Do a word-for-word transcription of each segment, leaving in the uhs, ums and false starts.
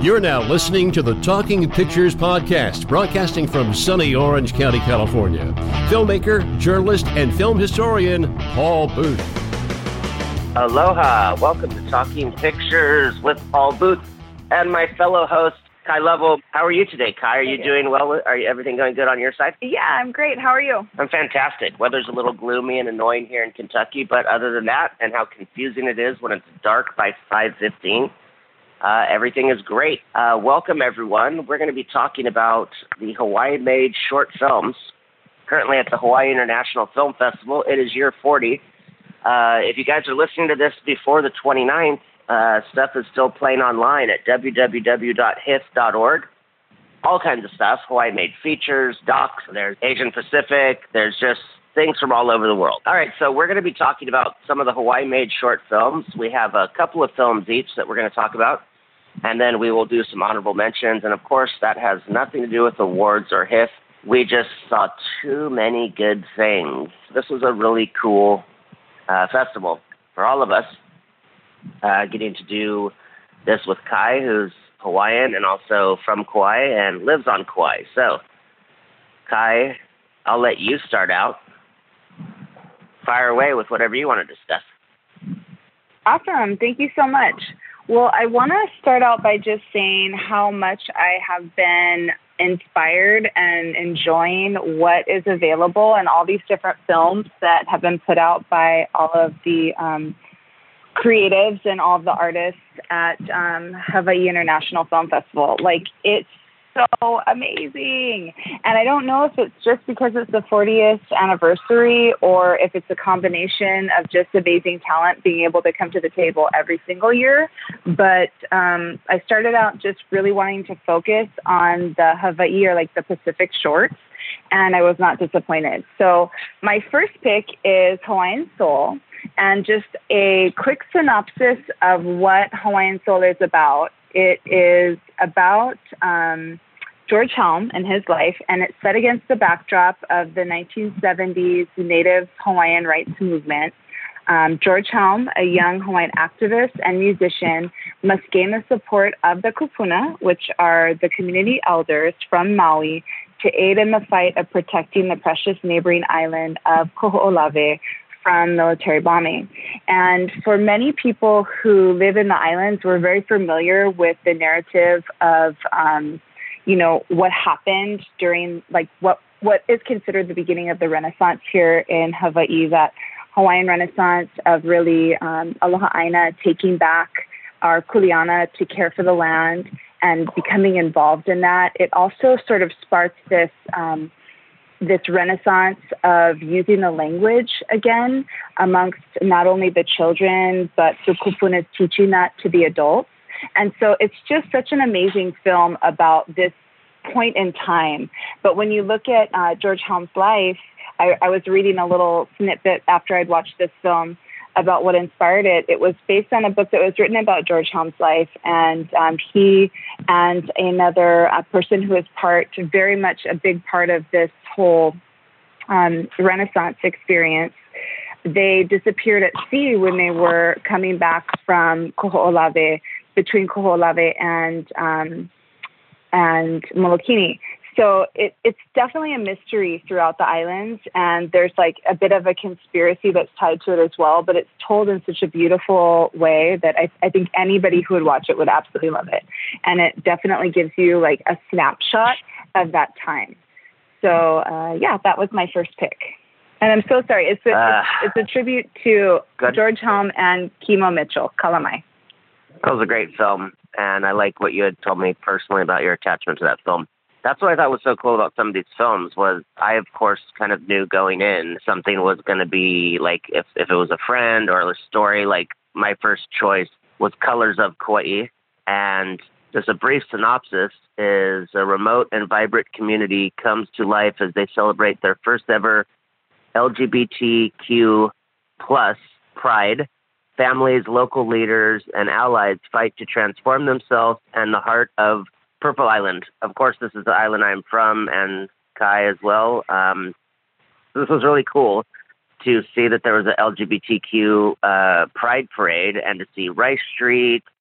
You're now listening to the Talking Pictures podcast, broadcasting from sunny Orange County, California. Filmmaker, journalist, and film historian Paul Booth. Aloha. Welcome to Talking Pictures with Paul Booth and my fellow host, Kai Lovell. How are you today, Kai? Are you doing well? Are you, everything going good on your side? Yeah, I'm great. How are you? I'm fantastic. Weather's a little gloomy and annoying here in Kentucky, but other than that, and how confusing it is when it's dark by five fifteen, uh, everything is great. Uh, welcome, everyone. We're going to be talking about the Hawaii-made short films currently at the Hawaii International Film Festival. It is year forty. Uh, if you guys are listening to this before the twenty-ninth, Uh, stuff is still playing online at w w w dot h i f dot org. All kinds of stuff. Hawaii-made features, docs, there's Asian Pacific, there's just things from all over the world. All right, so we're going to be talking about some of the Hawaii-made short films. We have a couple of films each that we're going to talk about, and then we will do some honorable mentions. And, of course, that has nothing to do with awards or H I F. We just saw too many good things. This was a really cool uh, festival for all of us. Uh, getting to do this with Kai, who's Hawaiian and also from Kauai and lives on Kauai. So, Kai, I'll let you start out. Fire away with whatever you want to discuss. Awesome. Thank you so much. Well, I want to start out by just saying how much I have been inspired and enjoying what is available and all these different films that have been put out by all of the um, creatives and all of the artists at um, Hawaii International Film Festival. Like, it's so amazing. And I don't know if it's just because it's the fortieth anniversary or if it's a combination of just amazing talent being able to come to the table every single year. But um, I started out just really wanting to focus on the Hawaii or like the Pacific shorts, and I was not disappointed. So my first pick is Hawaiian Soul. And just a quick synopsis of what Hawaiian Soul is about. It is about um, George Helm and his life, and it's set against the backdrop of the nineteen seventies Native Hawaiian rights movement. Um, George Helm, a young Hawaiian activist and musician, must gain the support of the kupuna, which are the community elders from Maui, to aid in the fight of protecting the precious neighboring island of Koho'olawe from military bombing. And for many people who live in the islands, we're very familiar with the narrative of, um, you know, what happened during, like, what, what is considered the beginning of the Renaissance here in Hawaii, that Hawaiian Renaissance of really um, Aloha Aina taking back our kuleana to care for the land and becoming involved in that. It also sort of sparked this um, this renaissance of using the language again amongst not only the children, but the kupuna is teaching that to the adults. And so it's just such an amazing film about this point in time. But when you look at uh, George Helm's life, I, I was reading a little snippet after I'd watched this film about what inspired it. It was based on a book that was written about George Helm's life, and um, he and another uh, person who is part, very much a big part of this whole um, Renaissance experience, they disappeared at sea when they were coming back from Koho'olawe, between Koho'olawe and um, and Molokini. So it, it's definitely a mystery throughout the islands, and there's like a bit of a conspiracy that's tied to it as well, but it's told in such a beautiful way that I, I think anybody who would watch it would absolutely love it. And it definitely gives you like a snapshot of that time. So uh, yeah, that was my first pick. And I'm so sorry. It's a, uh, it's, it's a tribute to good. George Helm and Kimo Mitchell, Kalamai. That was a great film, and I like what you had told me personally about your attachment to that film. That's what I thought was so cool about some of these films was I, of course, kind of knew going in something was going to be like if, if it was a friend or a story, like my first choice was Colors of Kauai. And just a brief synopsis is a remote and vibrant community comes to life as they celebrate their first ever L G B T Q plus pride. Families, local leaders, and allies fight to transform themselves and the heart of Purple Island. Of course, this is the island I'm from, and Kai as well. Um, this was really cool to see that there was an L G B T Q uh, pride parade and to see Rice Street,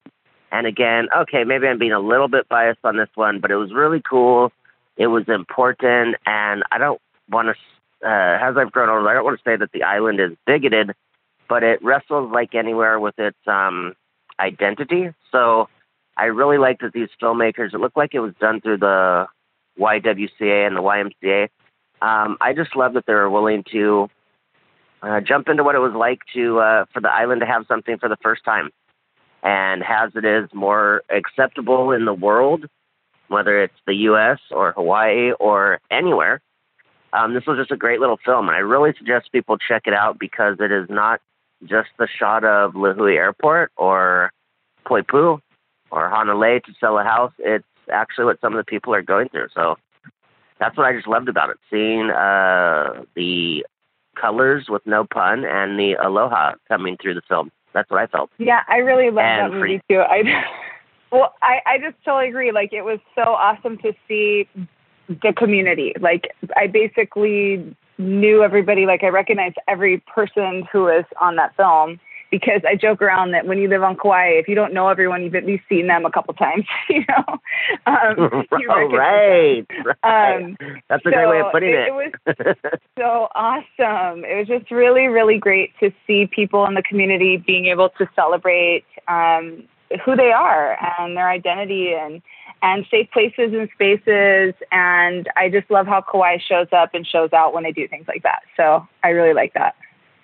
And again, okay, maybe I'm being a little bit biased on this one, but it was really cool. It was important, and I don't want to, uh, as I've grown older, I don't want to say that the island is bigoted, but it wrestles like anywhere with its um, identity. So I really like that these filmmakers, it looked like it was done through the Y W C A and the Y M C A. Um, I just love that they were willing to uh, jump into what it was like to uh, for the island to have something for the first time. And as it is more acceptable in the world, whether it's the U S or Hawaii or anywhere, um, this was just a great little film. And I really suggest people check it out because it is not just the shot of Lihue Airport or Poipu or Hanalei to sell a house. It's actually what some of the people are going through. So that's what I just loved about it, seeing uh, the colors with no pun and the aloha coming through the film. That's what I felt. Yeah, I really love and that movie too. I well, I, I just totally agree. Like, it was so awesome to see the community. Like, I basically knew everybody. Like, I recognized every person who was on that film because I joke around that when you live on Kauai, if you don't know everyone, you've at least seen them a couple times. You know, um, you oh, right, right. Um, That's a so great way of putting it. It, it was so awesome. It was just really, really great to see people in the community being able to celebrate um, who they are and their identity and and safe places and spaces. And I just love how Kauai shows up and shows out when they do things like that. So I really like that.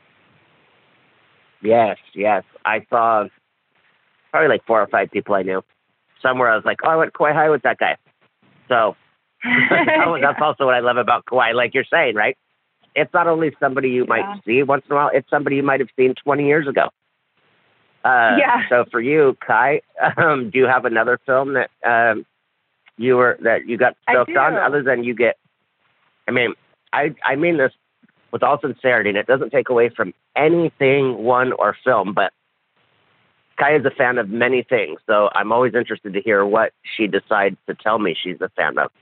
Yes, yes. I saw probably like four or five people I knew. Somewhere I was like, oh, I went to Kauai High with that guy. So that's also what I love about Kauai, like you're saying, right? It's not only somebody you might yeah. see once in a while, it's somebody you might have seen twenty years ago. Uh, yeah. So for you, Kai, um, do you have another film that um, you were that you got stoked on, other than you get? I mean, I I mean this with all sincerity, and it doesn't take away from anything, one or film, but Kai is a fan of many things, so I'm always interested to hear what she decides to tell me she's a fan of.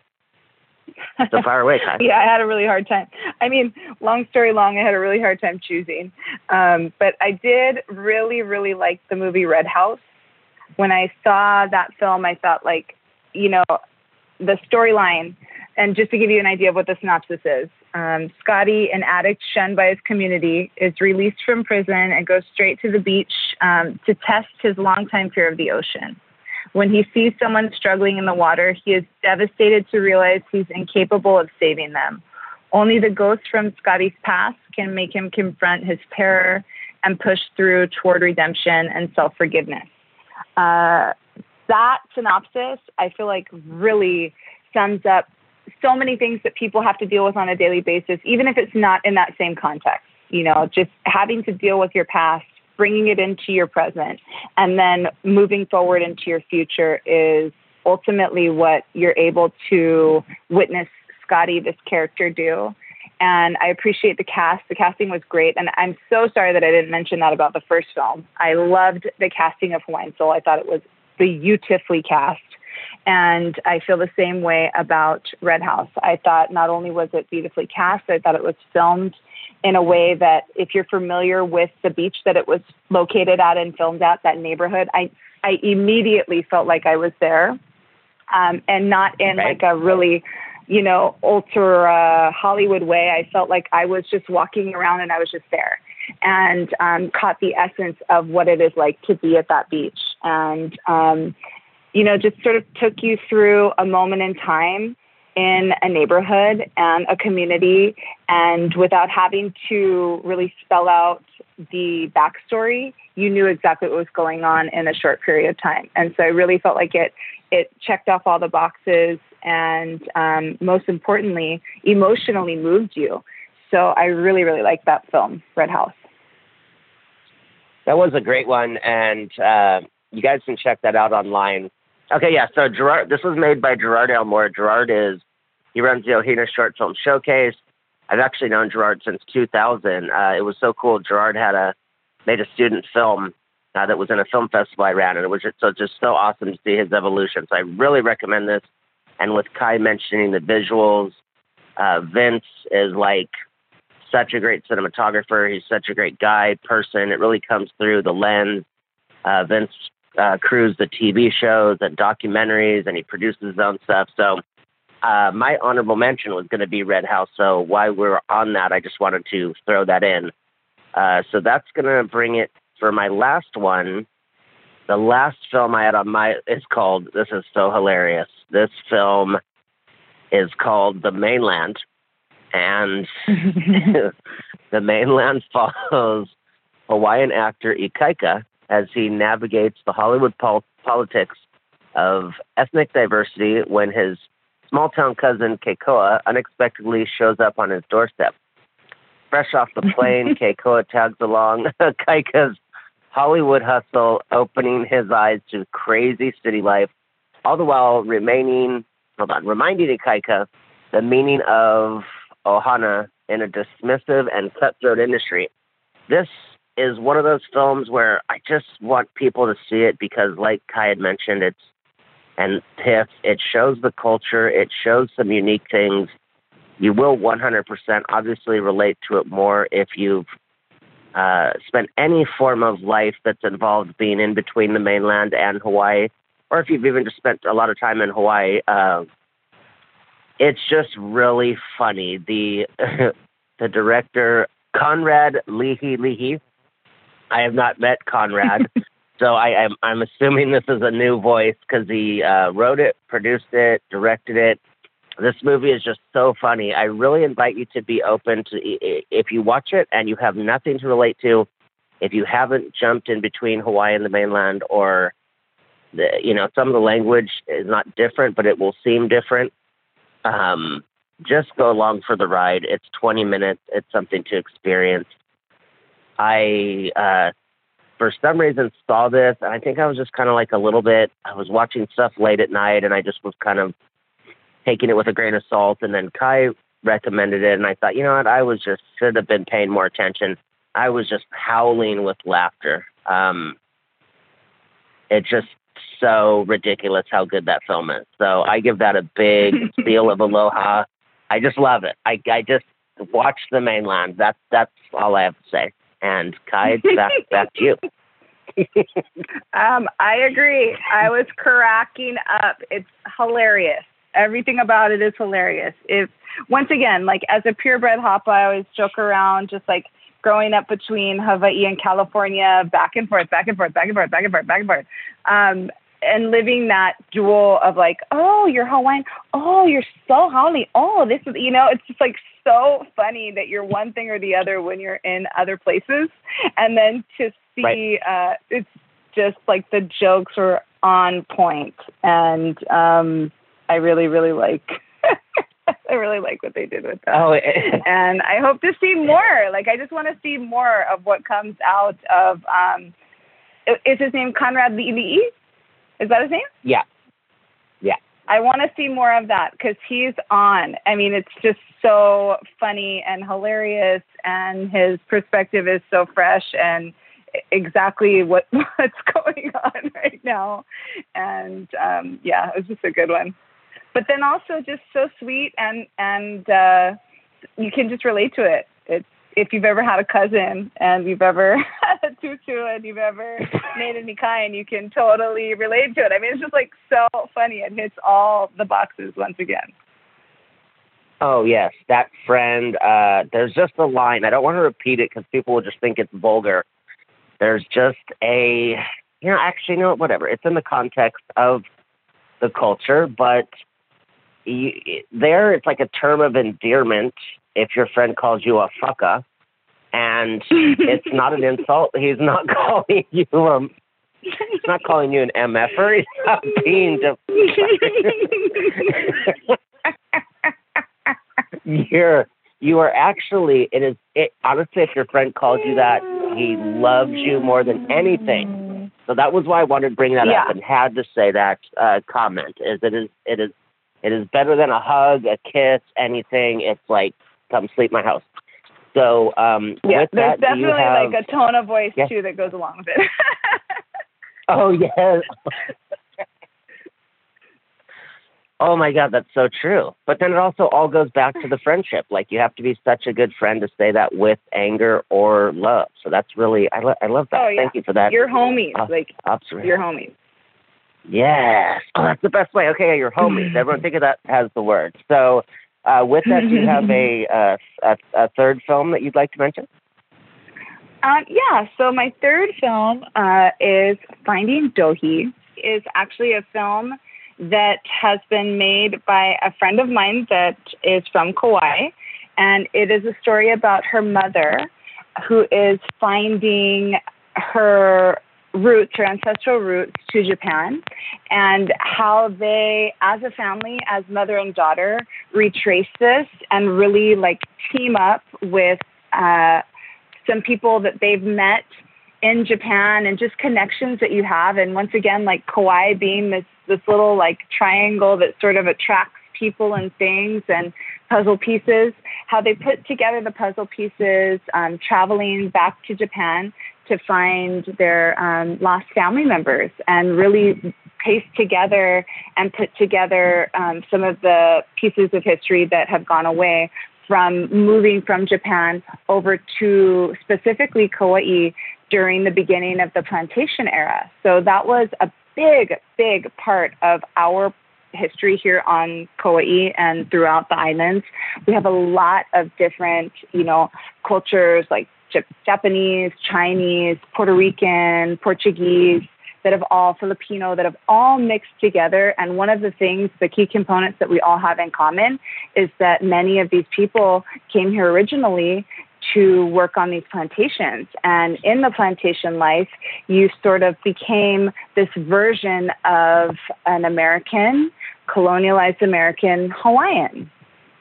So far away, Kai. Yeah, I had a really hard time. I mean, long story long, I had a really hard time choosing. Um, but I did really, really like the movie Red House. When I saw that film, I thought, like, you know, the storyline, and just to give you an idea of what the synopsis is, um, Scotty, an addict shunned by his community, is released from prison and goes straight to the beach um, to test his longtime fear of the ocean. When he sees someone struggling in the water, he is devastated to realize he's incapable of saving them. Only the ghost from Scotty's past can make him confront his terror and push through toward redemption and self-forgiveness. Uh, that synopsis, I feel like, really sums up so many things that people have to deal with on a daily basis, even if it's not in that same context. You know, just having to deal with your past, bringing it into your present, and then moving forward into your future is ultimately what you're able to witness Scotty, this character, do. And I appreciate the cast. The casting was great. And I'm so sorry that I didn't mention that about the first film. I loved the casting of Hawaiian Soul. I thought it was beautifully cast. And I feel the same way about Red House. I thought not only was it beautifully cast, I thought it was filmed in a way that if you're familiar with the beach that it was located at and filmed at, that neighborhood, I, I immediately felt like I was there, um, and not in right. like a really, you know, ultra Hollywood way. I felt like I was just walking around and I was just there, and um, caught the essence of what it is like to be at that beach. And, um, you know, just sort of took you through a moment in time in a neighborhood and a community, and without having to really spell out the backstory, you knew exactly what was going on in a short period of time. And so I really felt like it it checked off all the boxes, and um, most importantly, emotionally moved you. So I really, really liked that film, Red House. That was a great one, and uh, you guys can check that out online. Okay, yeah, so Gerard, this was made by Gerard Elmore. Gerard is, he runs the Ohina Short Film Showcase. I've actually known Gerard since two thousand. Uh, it was so cool. Gerard had a, made a student film uh, that was in a film festival I ran, and it was just so, just so awesome to see his evolution. So I really recommend this. And with Kai mentioning the visuals, uh, Vince is like such a great cinematographer. He's such a great guy, person. It really comes through the lens. Uh, Vince uh, crews the T V shows and documentaries, and he produces his own stuff. So uh, my honorable mention was going to be Red House. So while we're on that, I just wanted to throw that in. Uh, so that's going to bring it for my last one. The last film I had on my is called, this is so hilarious. This film is called The Mainland. And The Mainland follows Hawaiian actor Ikaika as he navigates the Hollywood pol- politics of ethnic diversity when his small-town cousin Keikoa unexpectedly shows up on his doorstep. Fresh off the plane, Keikoa tags along Ikaika's Hollywood hustle, opening his eyes to crazy city life, all the while remaining, hold on, reminding Ikaika the meaning of ohana in a dismissive and cutthroat industry. This is one of those films where I just want people to see it because, like Kai had mentioned, it's and Tiff, it shows the culture, it shows some unique things. You will one hundred percent obviously relate to it more if you've uh, spent any form of life that's involved being in between the mainland and Hawaii, or if you've even just spent a lot of time in Hawaii. Uh, it's just really funny. The the director, Conrad Leahy Leahy, I have not met Conrad, so I, I'm, I'm assuming this is a new voice because he uh, wrote it, produced it, directed it. This movie is just so funny. I really invite you to be open to, if you watch it and you have nothing to relate to, if you haven't jumped in between Hawaii and the mainland, or, the, you know, some of the language is not different, but it will seem different. Um, just go along for the ride. It's twenty minutes. It's something to experience. I, uh, for some reason, saw this, and I think I was just kind of like a little bit, I was watching stuff late at night, and I just was kind of taking it with a grain of salt, and then Kai recommended it, and I thought, you know what, I was just, should have been paying more attention. I was just howling with laughter. Um, it's just so ridiculous how good that film is. So I give that a big seal of aloha. I just love it. I, I just watch The Mainland. That's, that's all I have to say. And Kai, back, back to you. um, I agree. I was cracking up. It's hilarious. Everything about it is hilarious. If once again, like as a purebred hapa, I always joke around, just like growing up between Hawaii and California, back and forth, back and forth, back and forth, back and forth, back and forth, um, and living that dual of like, oh, you're Hawaiian, oh, you're so Haole, oh, this is, you know, it's just like so funny that you're one thing or the other when you're in other places, and then to see, right. uh, it's just like the jokes are on point, and um, I really, really like. I really like what they did with that. Oh, and I hope to see more. Like, I just want to see more of what comes out of, um, is his name Conrad Leahy? Is that his name? Yeah. Yeah. I want to see more of that because he's on. I mean, it's just so funny and hilarious, and his perspective is so fresh and exactly what, what's going on right now. And, um, yeah, it was just a good one. But then also just so sweet, and and uh, you can just relate to it. It's, if you've ever had a cousin and you've ever had a tutu and you've ever made any kind, you can totally relate to it. I mean, it's just like so funny. It hits all the boxes once again. Oh, yes. That friend, uh, there's just a line. I don't want to repeat it because people will just think it's vulgar. There's just a, you know, actually, no, whatever. It's in the context of the culture, but You, there, it's like a term of endearment if your friend calls you a fucka, and it's not an insult. He's not calling you um, he's not calling you an M F-er. He's not being You're you are actually it is it honestly, if your friend calls you that, he loves you more than anything. So that was why I wanted to bring that yeah. up and had to say that uh, comment. Is it is it is. It is better than a hug, a kiss, anything. It's like, come sleep my house. So, um, yeah, with there's that, definitely do you have, like a tone of voice yes. too that goes along with it. Oh yes. Oh my God, that's so true. But then it also all goes back to the friendship. Like you have to be such a good friend to say that with anger or love. So that's really, I, lo- I love that. Oh, yeah. Thank you for that. You're homies. Uh, like, observation. you're homies. Yes. Oh, that's the best way. Okay, you're homies. Everyone think of that as the word. So uh, with that, do you have a, uh, a, a third film that you'd like to mention? Um, yeah, so my third film uh, is Finding Dohi. Is actually a film that has been made by a friend of mine that is from Kauai, and it is a story about her mother who is finding her roots, her ancestral roots to Japan, and how they, as a family, as mother and daughter, retrace this and really like team up with uh, some people that they've met in Japan and just connections that you have. And once again, like Kauai being this, this little like triangle that sort of attracts people and things and puzzle pieces, how they put together the puzzle pieces, um, traveling back to Japan to find their um, lost family members and really paste together and put together um, some of the pieces of history that have gone away from moving from Japan over to specifically Kauai during the beginning of the plantation era. So that was a big, big part of our history here on Kauai and throughout the islands. We have a lot of different, you know, cultures like Japanese, Chinese, Puerto Rican, Portuguese, that have all, Filipino, that have all mixed together. And one of the things, the key components that we all have in common is that many of these people came here originally to work on these plantations. And in the plantation life, you sort of became this version of an American, colonialized American Hawaiian,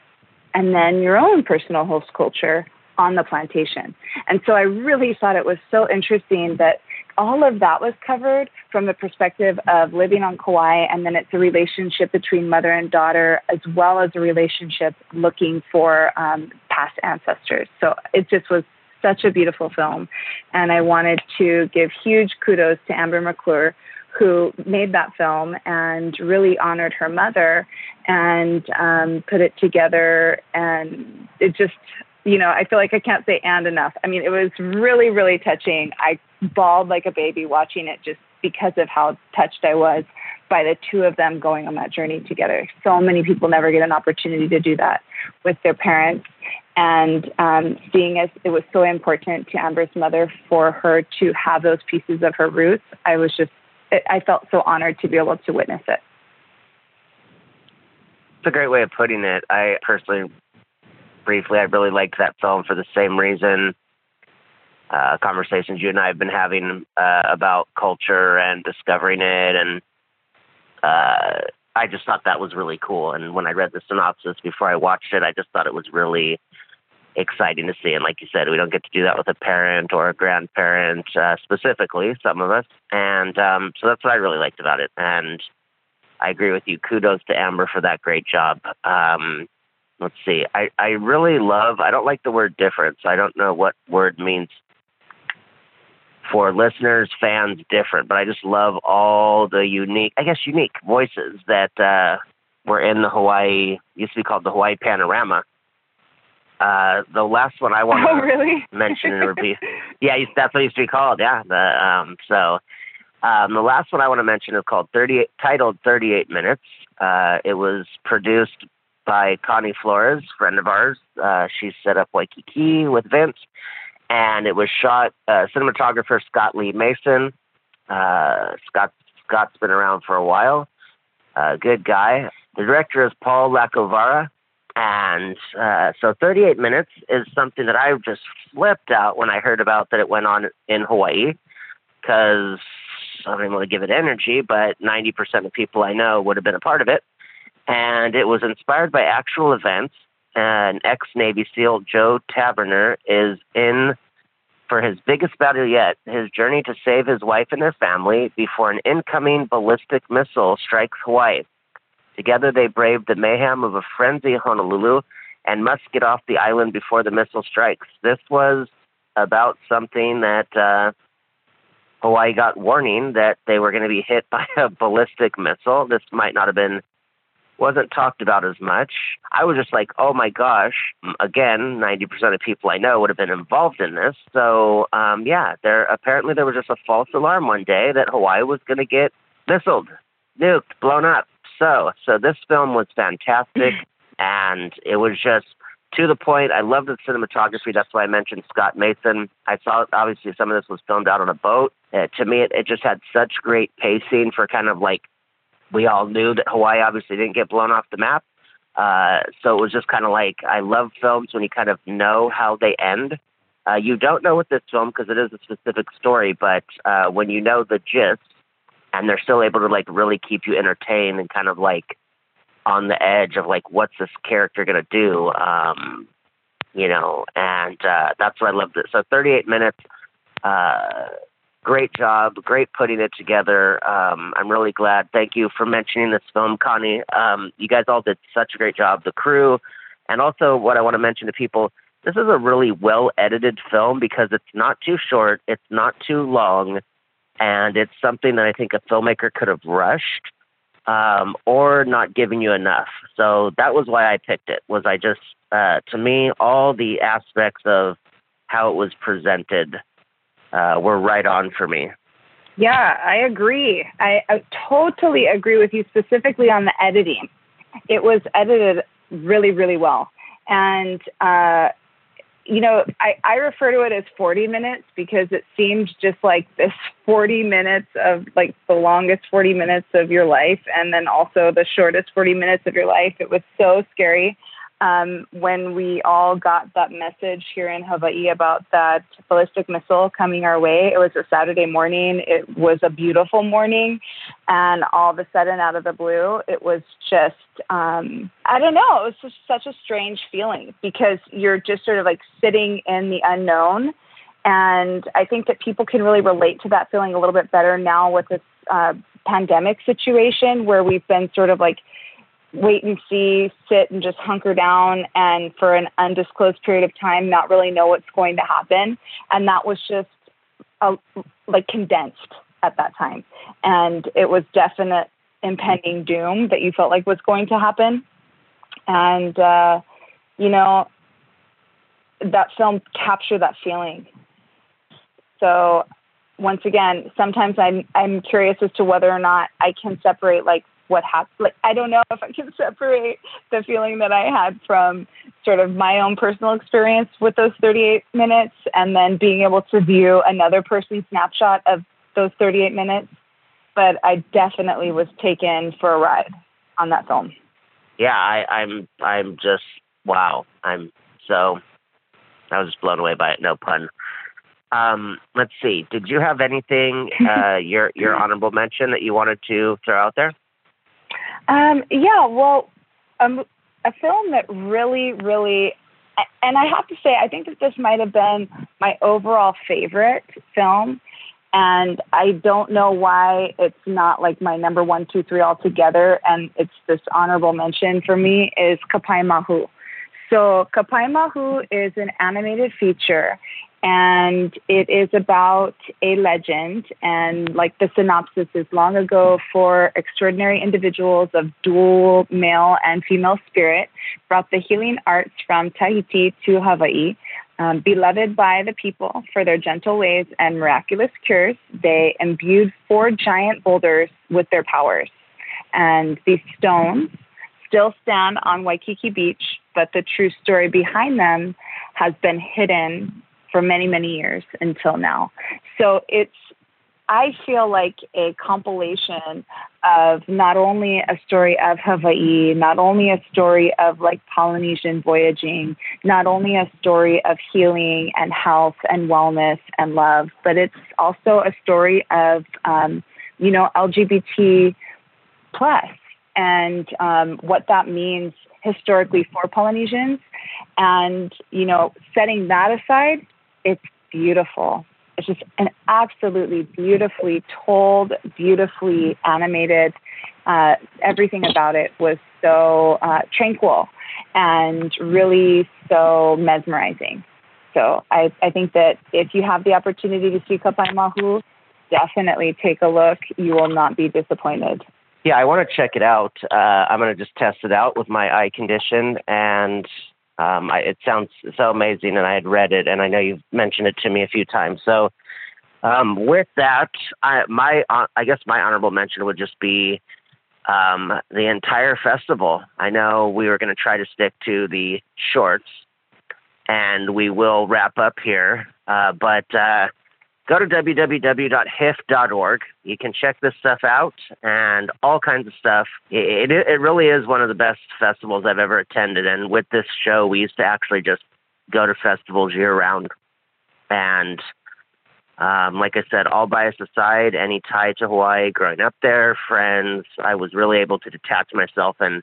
and then your own personal host culture on the plantation. And so I really thought it was so interesting that all of that was covered from the perspective of living on Kauai, and then it's a relationship between mother and daughter, as well as a relationship looking for um, past ancestors. So it just was such a beautiful film. And I wanted to give huge kudos to Amber McClure, who made that film and really honored her mother and um, put it together. And it just, you know, I feel like I can't say and enough. I mean, it was really, really touching. I bawled like a baby watching it just because of how touched I was by the two of them going on that journey together. So many people never get an opportunity to do that with their parents. And um, seeing as it was so important to Amber's mother for her to have those pieces of her roots, I was just, I felt so honored to be able to witness it. It's a great way of putting it. I personally, briefly, I really liked that film for the same reason. Uh, conversations you and I have been having uh, about culture and discovering it, and uh, I just thought that was really cool. And when I read the synopsis before I watched it, I just thought it was really exciting to see. And like you said, we don't get to do that with a parent or a grandparent, uh, specifically, some of us. And um, so that's what I really liked about it. And I agree with you. Kudos to Amber for that great job. Um, let's see. I, I really love, I don't like the word difference. I don't know what word means for listeners, fans, different, but I just love all the unique, I guess unique voices that uh, were in the Hawaii, used to be called the Hawaii Panorama. Uh, the last one I want to oh, really? mention and repeat. Yeah, that's what it used to be called. Yeah. The, um, so um, the last one I want to mention is called thirty-eight, titled thirty-eight minutes. Uh, it was produced by Connie Flores, friend of ours. Uh, she set up Waikiki with Vince. And it was shot, uh, cinematographer Scott Lee Mason. Uh, Scott, Scott's been around for a while. Uh, good guy. The director is Paul Lacovara. And uh, so thirty-eight minutes is something that I just flipped out when I heard about that it went on in Hawaii, because I don't even want to give it energy, but ninety percent of people I know would have been a part of it. And it was inspired by actual events. An ex-Navy SEAL, Joe Taberner, is in for his biggest battle yet, his journey to save his wife and their family before an incoming ballistic missile strikes Hawaii. Together, they braved the mayhem of a frenzy Honolulu and must get off the island before the missile strikes. This was about something that uh, Hawaii got warning that they were going to be hit by a ballistic missile. This might not have been wasn't talked about as much. I was just like, oh my gosh, again, ninety percent of people I know would have been involved in this. So, um, yeah, there apparently there was just a false alarm one day that Hawaii was going to get missiled, nuked, blown up. So, so this film was fantastic, and it was just to the point. I loved the cinematography. That's why I mentioned Scott Mason. I saw, obviously, some of this was filmed out on a boat. Uh, to me, it, it just had such great pacing for kind of like, we all knew that Hawaii obviously didn't get blown off the map. Uh, so it was just kind of like, I love films when you kind of know how they end. Uh, you don't know with this film because it is a specific story, but uh, when you know the gist and they're still able to like really keep you entertained and kind of like on the edge of like, what's this character going to do? Um, you know, and uh, that's what I loved it. So thirty-eight minutes, uh, great job, great putting it together. Um, I'm really glad. Thank you for mentioning this film, Connie. Um, you guys all did such a great job, the crew. And also what I want to mention to people, this is a really well-edited film because it's not too short, it's not too long, and it's something that I think a filmmaker could have rushed um, or not given you enough. So that was why I picked it, was I just, uh, to me, all the aspects of how it was presented Uh, were right on for me. Yeah, I agree. I, I totally agree with you, specifically on the editing. It was edited really, really well. And, uh, you know, I, I refer to it as forty minutes because it seemed just like this forty minutes of like the longest forty minutes of your life. And then also the shortest forty minutes of your life. It was so scary. Um, when we all got that message here in Hawaii about that ballistic missile coming our way. It was a Saturday morning. It was a beautiful morning. And all of a sudden, out of the blue, it was just, um, I don't know, it was just such a strange feeling because you're just sort of like sitting in the unknown. And I think that people can really relate to that feeling a little bit better now with this uh, pandemic situation where we've been sort of like, wait and see, sit and just hunker down and for an undisclosed period of time, not really know what's going to happen. And that was just a, like condensed at that time. And it was definite impending doom that you felt like was going to happen. And, uh, you know, that film captured that feeling. So once again, sometimes I'm, I'm curious as to whether or not I can separate like, what happened. Like, I don't know if I can separate the feeling that I had from sort of my own personal experience with those thirty-eight minutes and then being able to view another person's snapshot of those thirty-eight minutes. But I definitely was taken for a ride on that film. Yeah, I, I'm, I'm just, wow. I'm so, I was just blown away by it. No pun. Um, let's see. Did you have anything, uh, your, your honorable mention that you wanted to throw out there? Um, yeah, well, um, a film that really, really, and I have to say, I think that this might have been my overall favorite film, and I don't know why it's not like my number one, two, three altogether, and it's this honorable mention for me, is Kapai Mahu. So Kapai Mahu is an animated feature, and it is about a legend, and like the synopsis is long ago for extraordinary individuals of dual male and female spirit brought the healing arts from Tahiti to Hawaii. Um, beloved by the people for their gentle ways and miraculous cures, they imbued four giant boulders with their powers. And these stones still stand on Waikiki Beach, but the true story behind them has been hidden for many, many years until now. So it's, I feel like a compilation of not only a story of Hawaii, not only a story of like Polynesian voyaging, not only a story of healing and health and wellness and love, but it's also a story of, um, you know, L G B T plus and um, what that means historically for Polynesians. And, you know, setting that aside, it's beautiful. It's just an absolutely beautifully told, beautifully animated. Uh, everything about it was so uh, tranquil and really so mesmerizing. So I, I think that if you have the opportunity to see Kapai Mahu, definitely take a look. You will not be disappointed. Yeah, I want to check it out. Uh, I'm going to just test it out with my eye condition, and um, I, it sounds so amazing, and I had read it, and I know you've mentioned it to me a few times. So um, with that, I, my uh, I guess my honorable mention would just be um, the entire festival. I know we were going to try to stick to the shorts, and we will wrap up here, uh, but uh, go to w w w dot h i f dot org. You can check this stuff out and all kinds of stuff. It, it, it really is one of the best festivals I've ever attended. And with this show, we used to actually just go to festivals year round. And um, like I said, all bias aside, any tie to Hawaii, growing up there, friends, I was really able to detach myself. And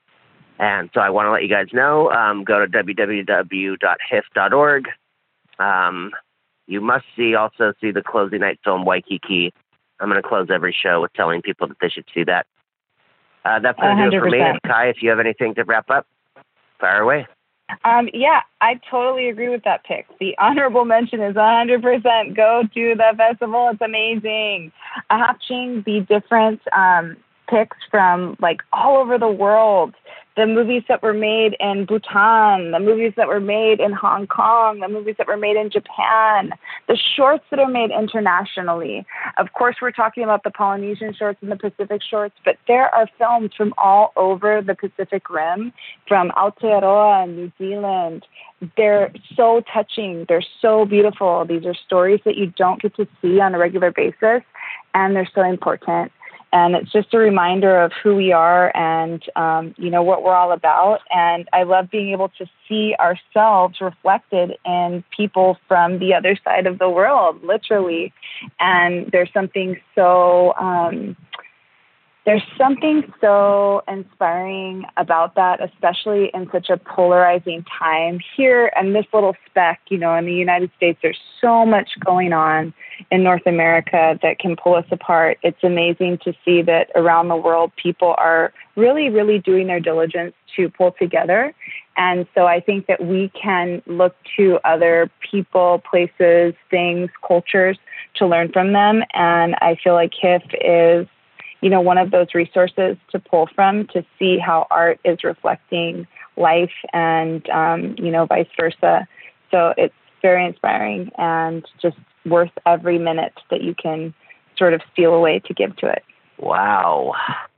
and so I want to let you guys know, um, go to w w w dot h i f dot org. Um, You must see also see the closing night film Waikiki. I'm going to close every show with telling people that they should see that. Uh, that's going to do it for me. Kai, if you have anything to wrap up, fire away. Um, yeah, I totally agree with that pick. The honorable mention is one hundred percent go to the festival. It's amazing. Hatching the different um, picks from like all over the world. The movies that were made in Bhutan, the movies that were made in Hong Kong, the movies that were made in Japan, the shorts that are made internationally. Of course, we're talking about the Polynesian shorts and the Pacific shorts, but there are films from all over the Pacific Rim, from Aotearoa and New Zealand. They're so touching. They're so beautiful. These are stories that you don't get to see on a regular basis, and they're so important. And it's just a reminder of who we are and, um, you know, what we're all about. And I love being able to see ourselves reflected in people from the other side of the world, literally. And there's something so, um, there's something so inspiring about that, especially in such a polarizing time. Here in this little speck, you know, in the United States, there's so much going on in North America that can pull us apart. It's amazing to see that around the world, people are really, really doing their diligence to pull together. And so I think that we can look to other people, places, things, cultures to learn from them. And I feel like H I F is, you know, one of those resources to pull from to see how art is reflecting life and, um, you know, vice versa. So it's very inspiring and just worth every minute that you can sort of steal away to give to it. Wow.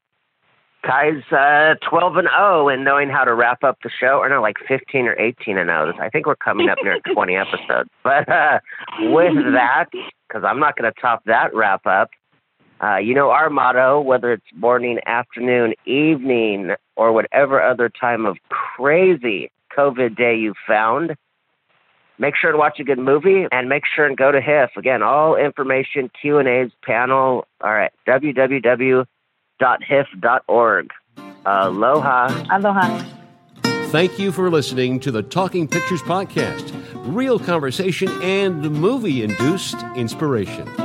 Kai's uh, twelve and oh in knowing how to wrap up the show, or no, like fifteen or eighteen and oh. I think we're coming up near twenty episodes. But uh, with that, because I'm not going to top that wrap up, Uh, you know, our motto, whether it's morning, afternoon, evening, or whatever other time of crazy COVID day you found, make sure to watch a good movie and make sure and go to H I F. Again, all information, Q and A's, panel are at w w w dot h i f dot org. Aloha. Aloha. Thank you for listening to the Talking Pictures Podcast. Real conversation and movie-induced inspiration.